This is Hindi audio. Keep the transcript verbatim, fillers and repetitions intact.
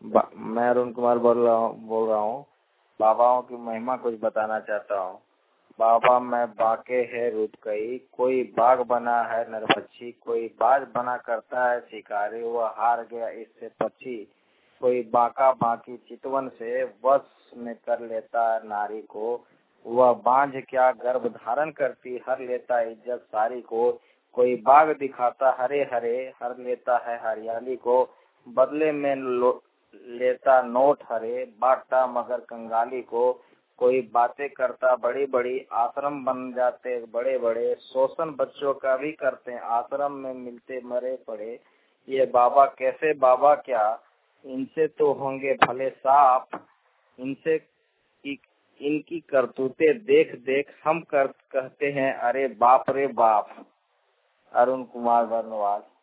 बा- मैं अरुण कुमार बोल रहा हूँ बोल रहा हूँ बाबाओं की महिमा कुछ बताना चाहता हूँ। बाबा मैं बाके है रूप कई, कोई बाग बना है नरपक्षी, कोई बाज बना करता है शिकारी, वह हार गया इससे पक्षी, कोई बाका बाकी चितवन से वश में कर लेता है नारी को, वह बांझ क्या गर्भ धारण करती हर लेता इज्जत सारी को, कोई बाग दिखाता हरे हरे हर लेता है हरियाली को, बदले में लेता नोट हरे बांटता मगर कंगाली को, कोई बातें करता बड़ी बड़ी आश्रम बन जाते बड़े बड़े, शोषण बच्चों का भी करते आश्रम में मिलते मरे पड़े, ये बाबा कैसे बाबा क्या, इनसे तो होंगे भले साफ, इनसे इनकी करतूते देख देख हम कर कहते हैं अरे बाप रे बाप। अरुण कुमार बर्नवाल।